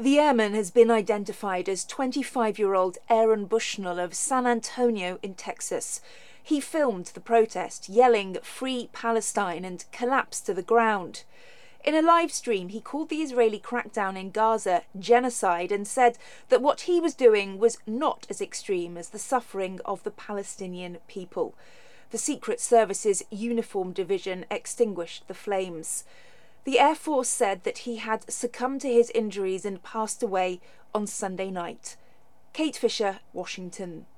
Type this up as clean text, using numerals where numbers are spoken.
The airman has been identified as 25-year-old Aaron Bushnell of San Antonio in Texas. He filmed the protest, yelling "Free Palestine," and collapsed to the ground. In a live stream, he called the Israeli crackdown in Gaza genocide and said that what he was doing was not as extreme as the suffering of the Palestinian people. The Secret Service's Uniform Division extinguished the flames. The Air Force said that he had succumbed to his injuries and passed away on Sunday night. Kate Fisher, Washington.